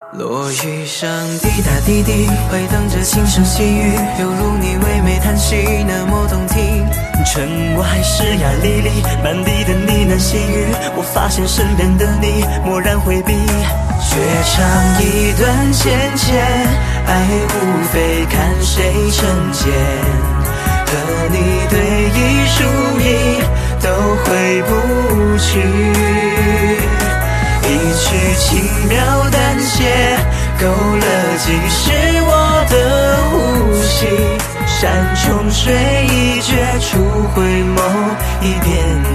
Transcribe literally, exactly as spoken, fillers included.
落雨声滴答滴滴，回荡着轻声细语，犹如你唯美叹息，那么动听。城外湿呀沥沥，满地的呢喃细语，我发现身边的你蓦然回避。却唱一段浅浅，爱无非看谁成茧。和你对弈输赢都回不去，一曲轻描淡写，勾勒几时我的呼吸。山重水一绝，初回眸一遍